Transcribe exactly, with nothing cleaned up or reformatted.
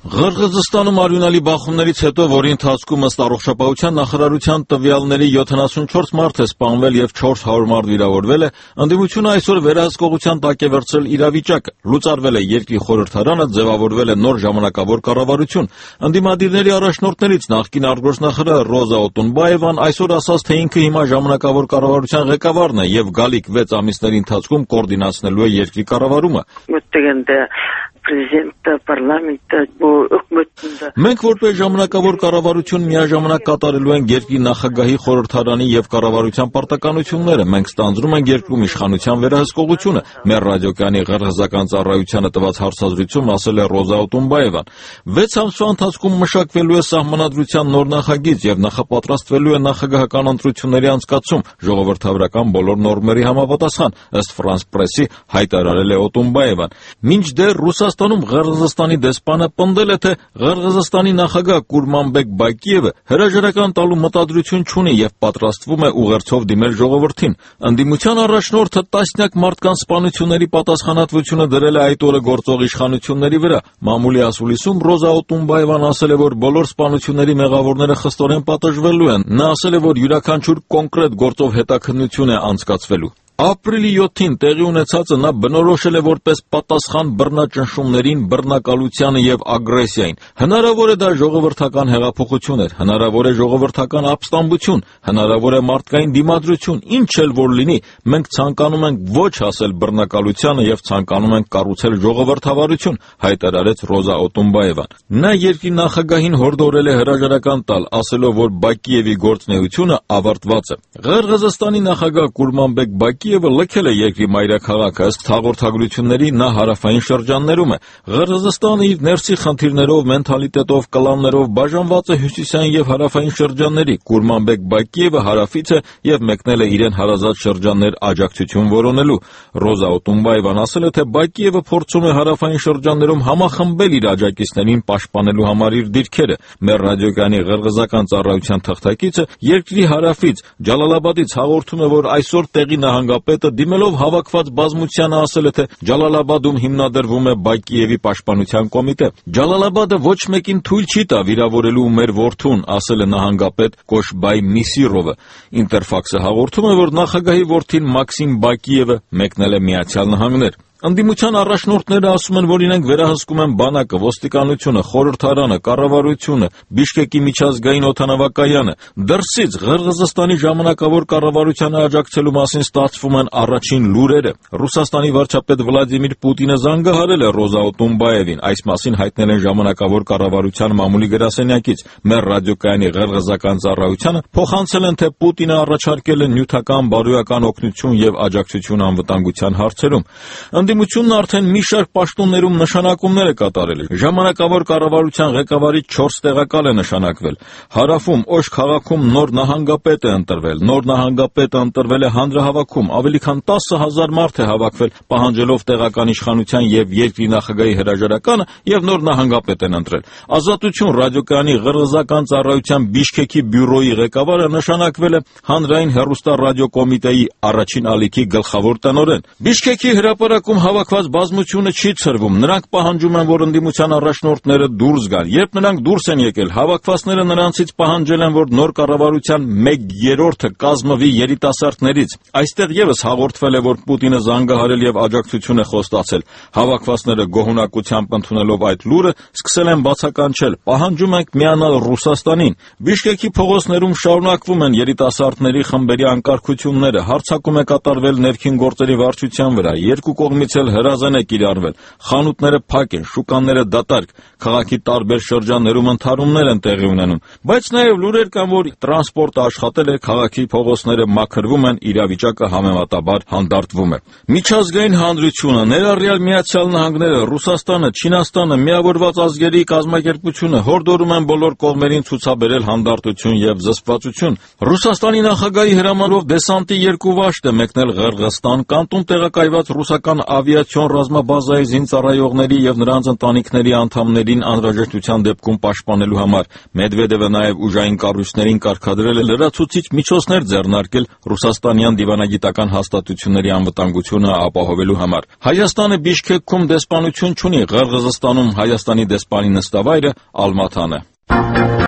Ղրղզստանում արյունալի բախումներից հետո, որի ընթացքում ըստ առողջապահության նախարարության տվյալների յոթանասունչորս մարդ է սպանվել և չորս հարյուր մարդ վիրավորվել է, ընդդիմությունը այսօր վերահսկողության տակ է վերցրել իրավիճակը, լուծարվել է երկրի խորհրդարանը, ձևավորվել է նոր ժամանակավոր կառավարություն։ Ընդդիմադիրների առաջնորդներից նախկին արտգործնախարար Ռոզա Օտունբաևան այսօր ասաց, թե ինքը հիմա ժամանակավոր կառավարության ղեկավարն է և գալիք վեց ամիսների ընթացքում կոորդինացնելու է երկրի կառավարումը։ Մենք որպես ժամանակավոր կառավարություն միաժամանակ կատարելու ենք երկրի նախագահի, խորհրդարանի և կառավարության պարտականությունները։ Մենք ստանձնում ենք երկրում իշխանության վերահսկողությունը, մեր ռադիոկայանի ղրղզական ծառայությանը տված հարցազրույցում ասել է Ռոզա Օտունբաևան։ Վեց ամսվա ընթացքում մշակվելու է սահմանադրության նոր նախագիծ և նախապատրաստվելու է նախագահական ընտրությունների անցկացում ժողովրդավարական բոլոր նորմերի համապատասխան, ըստ Ֆրանս Պրեսի հայտարարել է Օտունբաևան։ Մինչդեռ Ռուսաստանում Ղրղզստանի դեսպանը պնդել է, թե Ղրղզստանի նախագահ Կուրմանբեկ Բակիևը հրաժարական տալու մտադրություն չունի և պատրաստվում է ուղերձով դիմել ժողովրդին։ Ընդդիմության առաջնորդը տասնյակ մարդկանց սպանությունների պատասխանատվությունը դրել է այդ օրը գործող իշխանությունների վրա։ Մամուլի ասուլիսում Ռոզա Օտունբաևան ասել է, որ բոլոր սպանությունների մեղավորները խստորեն պատժվելու են։ Նա ասել է, որ յուրաքանչյուր կոնկրետ գործով հետաքննություն է անցկացվելու։ Ապրիլի յոթին տեղի ունեցածը նա բնորոշել է որպես պատասխան բռնաճնշումներին, բռնակալությանը և ագրեսիային։ Հնարավոր է դա ժողովրդական հեղափոխություն էր, հնարավոր է ժողովրդական ապստամբություն, հնարավոր է մարդկային դիմադրություն, ինչ էլ որ լինի, մենք ցանկանում ենք ոչ հասել բռնակալությանը և ցանկանում ենք կառուցել ժողովրդավարություն, հայտարարեց Ռոզա Օտունբաևան։ Նա երկրի նախագահին հորդորել է հրաժարական տալ, ասելով, որ Բակիևի գործունեությունը ավարտված է։ Ղրղզստանի նախագահ Կուրմանբեկ Բակիևը լքել է երկրի մայրաքաղաքը, ըստ հաղորդագրությունների նա հարավային շրջաններում է։ Ղրղզստանը իր ներսի խնդիրներով, մենթալիտետով, կլաններով բաժանված է հյուսիսային և հարավային շրջանների։ Կուրմանբեկ Բակիևը հարավից է և մեկնել է իրեն հարազատ շրջաններ աջակցություն որոնելու։ Ռոզա Օտունբաևան ասել է, թե Բակիևը փորձում է հարավային շրջաններում համախմբել իր աջակիցներին պաշտպանելու համար իր դիրքերը։ Մեր ռադիոկայանի ղրղզական ծառայության թղթակիցը երկրի հարավից Ջալալաբադից հաղորդում է, որ այսօր տեղի նահանգապետը դիմելով հավաքված բազմությանը ասել է, թե Ջալալաբադում հիմնադրվում է Բակիևի պաշտպանության կոմիտե։ Ջալալաբադը ոչ մեկին թույլ չի տա վիրավորելու մեր որդուն, ասել է նահանգապետ Կոշբայ Միսիրովը։ Ինտերֆաքսը հաղորդում է, որ նախագահի որդին Մաքսիմ Բակիևը մեկնել է Միացյալ Նահանգներ։ Ընդդիմության առաջնորդները ասում են, որ իրենք վերահսկում են բանակը, ոստիկանությունը, խորհրդարանը, կառավարությունը, Բիշկեկի միջազգային օդանավակայանը։ Դրսից Ղրղզստանի ժամանակավոր կառավարությանը աջակցելու մասին ստացվում են առաջին լուրերը։ Ռուսաստանի վարչապետ Վլադիմիր Պուտինը զանգահարել է Ռոզա Օտունբաևին, այս մասին հայտնել են ժամանակավոր կառավարության մամուլի գրասենյակից։ Մեր ռադիոկայանի ղրղզական ծառայությանը փոխանցել են, թե Պուտինը առաջարկել է նյութական, բարոյական օգնություն և աջակցություն անվտանգության հարցերում։ Ընդդիմությունն արդեն մի շարք պաշտոններում նշանակումներ է կատարել։ Ժամանակավոր կառավարության ղեկավարի չորս տեղակալ է նշանակվել։ Հարավում Օշ քաղաքում նոր նահանգապետ է ընտրվել։ Նոր նահանգապետը ընտրվել է հանրահավաքում։ Ավելի քան տասը հազար մարդ է հավաքվել, պահանջելով տեղական իշխանության և երկրի նախագահի հրաժարականը և նոր նահանգապետ են ընտրել։ Ազատություն ռադիոկայանի ղրղզական ծառայության Բիշկեկի բյուրոյի ղեկավարը նշանակվել է հանրային հեռուստառադիոկոմիտեի առաջին ալիքի գլխավոր տնօրեն։ Բիշկեկի հրապարակում հավաքված բազմությունը չի ցրվում։ Նրանք պահանջում են, որ ընդդիմության առաջնորդները դուրս գան։ Երբ նրանք դուրս են եկել, հավաքվածները նրանցից պահանջել են, որ նոր կառավարության մեկ երրորդը կազմվի երիտասարդներից։ Այստեղ ևս հաղորդվել է, որ Պուտինը զանգահարել և աջակցություն է խոստացել։ Հավաքվածները գոհունակությամբ ընդունելով այդ լուրը սկսել են բացականչել. «Պահանջում ենք միանալ Ռուսաստանին»։ Բիշկեկի փողոցներում շարունակվում են երիտասարդների խմբերի անկարգությունները, հարձակում է կատարվել ներքին գործերի վարչության վրա, երկու կողմից էլ հրազեն է կիրառվել, խանութները փակ են, շուկաները դատարկ, քաղաքի տարբեր շրջաններում ընդհարումներ են տեղի ունենում, բայց նաև լուրեր կան, որ տրանսպորտը աշխատել է, քաղաքի փողոցները մաքրվում են, իրավիճակը համեմատաբար հանդարտվում է։ Միջազգային հանրությունը, ներառյալ Միացյալ Նահանգները, Ռուսաստանը, Չինաստանը, Միավորված ազգերի կազմակերպությունը հորդորում են բոլոր կողմերին ցուցաբերել հանդարտություն և զսպվածություն։ Ռուսաստանի նախագահի հրամանով դեսանտի երկու վաշտ է մեկնել Ղրղզստան, կանտում տեղակայված ռուսական ավիացիոն ռազմաբազայի զինծառայողների եւ նրանց ընտանիքների անդամներին անհրաժեշտության դեպքում պաշտպանելու համար։ Մեդվեդևը նաեւ ուժային կառույցներին կարգադրել է լրացուցիչ միջոցներ ձեռնարկել ռուսաստանյան դիվանագիտական հաստատությունների անվտանգությունը ապահովելու համար։ Հայաստանը Բիշքեքում դեսպանություն չունի, Ղրղըզստանում Հայաստանի դեսպանի նստավայրը Ալմաթան է։